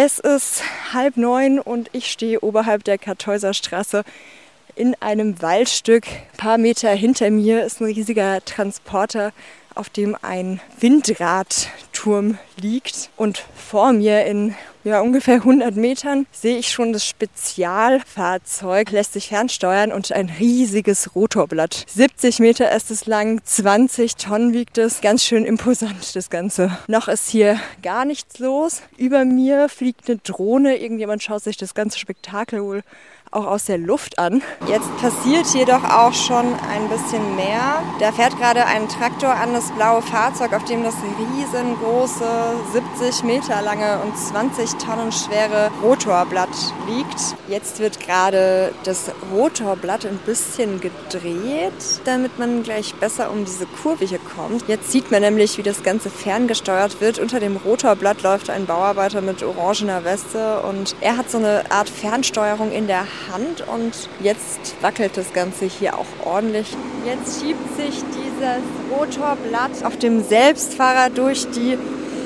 Es ist 8:30 und ich stehe oberhalb der Kartäuserstraße in einem Waldstück. Ein paar Meter hinter mir ist ein riesiger Transporter, auf dem ein Windradturm liegt. Und vor mir in ungefähr 100 Metern sehe ich schon das Spezialfahrzeug, lässt sich fernsteuern und ein riesiges Rotorblatt. 70 Meter ist es lang, 20 Tonnen wiegt es. Ganz schön imposant das Ganze. Noch ist hier gar nichts los. Über mir fliegt eine Drohne. Irgendjemand schaut sich das ganze Spektakel wohl auch aus der Luft an. Jetzt passiert jedoch auch schon ein bisschen mehr. Da fährt gerade ein Traktor an das blaue Fahrzeug, auf dem das riesengroße, 70 Meter lange und 20 Tonnen schwere Rotorblatt liegt. Jetzt wird gerade das Rotorblatt ein bisschen gedreht, damit man gleich besser um diese Kurve hier kommt. Jetzt sieht man nämlich, wie das Ganze ferngesteuert wird. Unter dem Rotorblatt läuft ein Bauarbeiter mit orangener Weste und er hat so eine Art Fernsteuerung in der Hand und jetzt wackelt das Ganze hier auch ordentlich. Jetzt schiebt sich dieses Rotorblatt auf dem Selbstfahrer durch die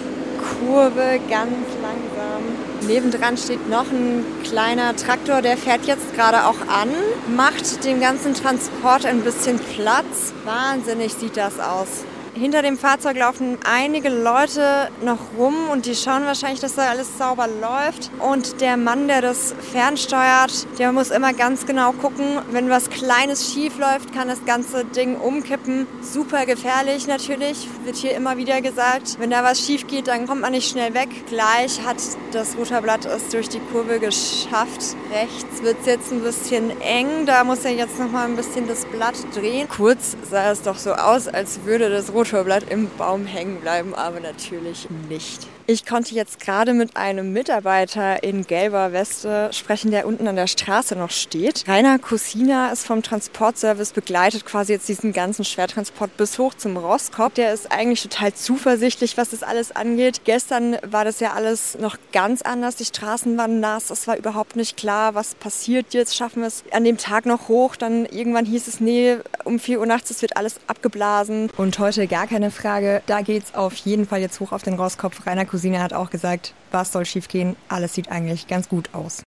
Kurve ganz langsam. Nebendran steht noch ein kleiner Traktor, der fährt jetzt gerade auch an, macht dem ganzen Transport ein bisschen Platz. Wahnsinnig sieht das aus. Hinter dem Fahrzeug laufen einige Leute noch rum und die schauen wahrscheinlich, dass da alles sauber läuft. Und der Mann, der das fernsteuert, der muss immer ganz genau gucken, wenn was Kleines schief läuft, kann das ganze Ding umkippen. Super gefährlich natürlich, wird hier immer wieder gesagt. Wenn da was schief geht, dann kommt man nicht schnell weg. Gleich hat das Rotorblatt es durch die Kurve geschafft. Rechts wird es jetzt ein bisschen eng, da muss er jetzt noch mal ein bisschen das Blatt drehen. Kurz sah es doch so aus, als würde das Rotorblatt im Baum hängen bleiben, aber natürlich nicht. Ich konnte jetzt gerade mit einem Mitarbeiter in gelber Weste sprechen, der unten an der Straße noch steht. Rainer Kusina ist vom Transportservice, begleitet quasi jetzt diesen ganzen Schwertransport bis hoch zum Roskop. Der ist eigentlich total zuversichtlich, was das alles angeht. Gestern war das ja alles noch ganz anders. Die Straßen waren nass, es war überhaupt nicht klar, was passiert jetzt. Schaffen wir es an dem Tag noch hoch? Dann irgendwann hieß es, nee, um 4 Uhr nachts, es wird alles abgeblasen. Und heute gar keine Frage, da geht's auf jeden Fall jetzt hoch auf den Roskop. Rainer Kusina hat auch gesagt, was soll schief gehen? Alles sieht eigentlich ganz gut aus.